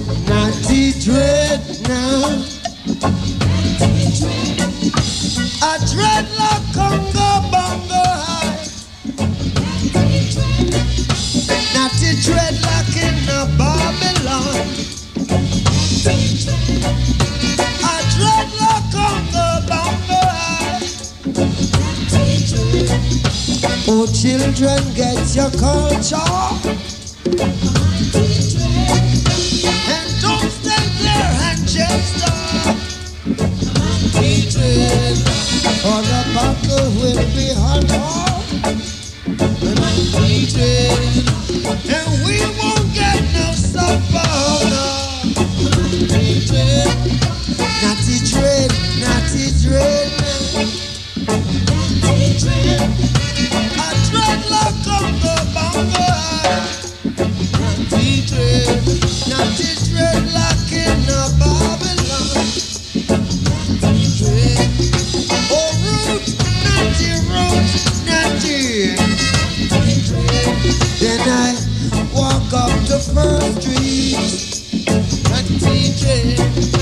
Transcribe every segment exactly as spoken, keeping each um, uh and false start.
Natty dread now. A dreadlock Congo bongo high. Natty dreadlock in a Babylon. A dreadlock Congo bongo high. Oh children, get your culture. And don't stand there and just stop. Or the battle will be harder. And we won't get no supper. Natty dread, natty dread. A dreadlock on the bongo. Natty dread, natty dreadlock in the Babylon. Natty dread. Oh root, natty root, natty. Then I walk up the first street. Natty dread.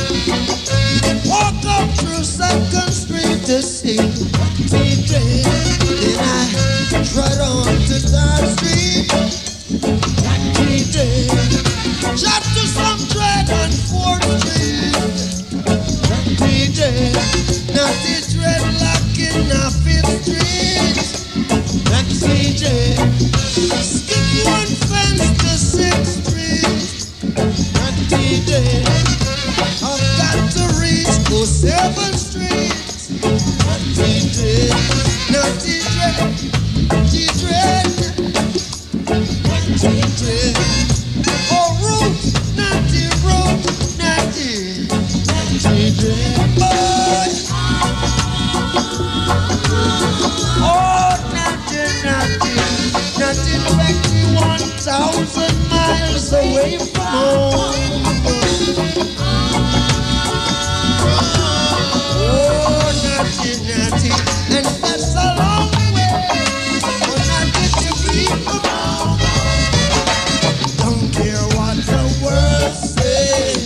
Walk up through second street to see. Natty dread. Then I tread on to third street. Natty dread. Shot to some dread on fourth street. Natty dread. Natty dreadlock in a fifth street. Natty dread. Skip one fence to sixth street. Natty dread. I've got to reach to seventh street. Natty dread. Natty dread. Natty dread. Natty dread. Oh root, natty root, natty. Natty dread. Boy. Oh natty, natty. Natty twenty-one thousand miles away from home. Oh natty, natty. And that's a long way for natty to be from home. Don't care what the world says.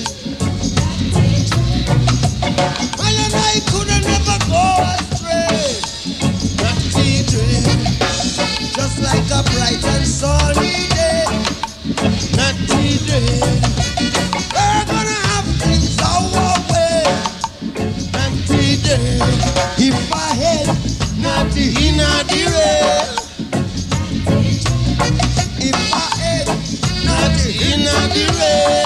Well, and I could never go astray. Natty dread. Just like a bright and sunny day. Natty dread. We're gonna have things our way. Natty dread. If I had natty in the rail. If I had natty in the rail.